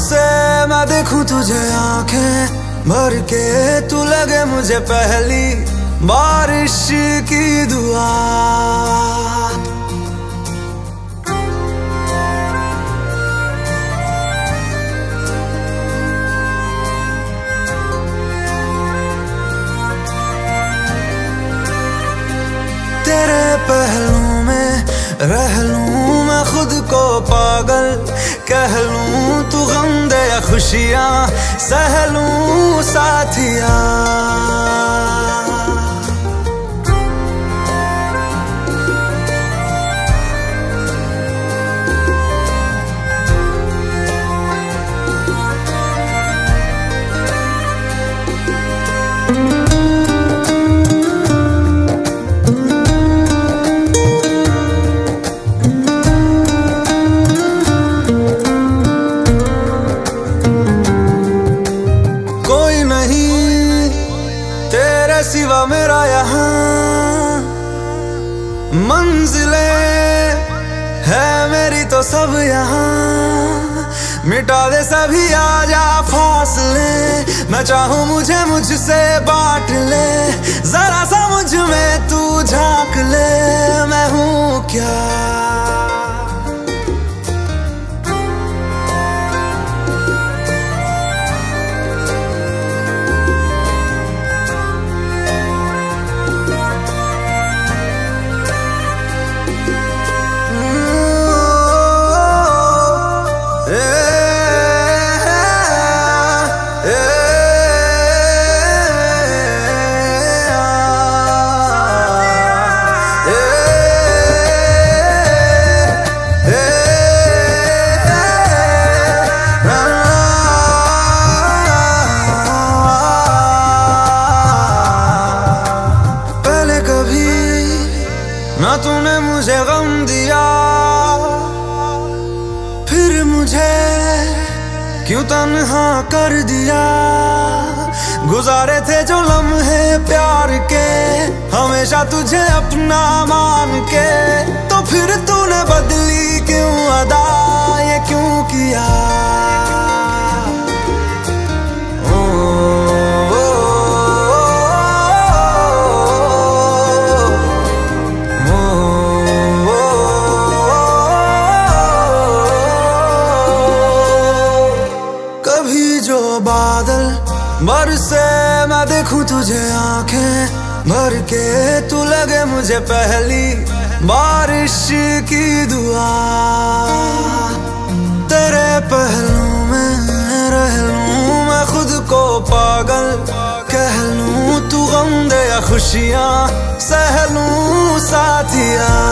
से मैं देखूं तुझे आंखें भर के, तू लगे मुझे पहली बारिश की दुआ। तेरे पहलू में रह लूं मैं खुद को पागल, कह लूं तू गम दे या खुशियां सह लूं साथिया। सिवा मेरा यहाँ मंजिलें है मेरी तो सब यहाँ, मिटा दे सभी आजा फासले, मैं चाहूँ मुझे मुझसे बांट ले, जरा सा मुझ में तू झांक ले, मैं हूँ क्या। ना तूने मुझे गम दिया, फिर मुझे क्यों तन्हा कर दिया। गुजारे थे जो लम्हे प्यार के, हमेशा तुझे अपना मान के, तो फिर तूने बदली क्यों अदा, ये क्यों किया। बादल बरसे मैं देखूं तुझे आंखें भर के, तू लगे मुझे पहली बारिश की दुआ। तेरे पहलू में रह लूं मैं खुद को पागल, कह लूं तू गम दे या खुशियां सह लूं साथिया।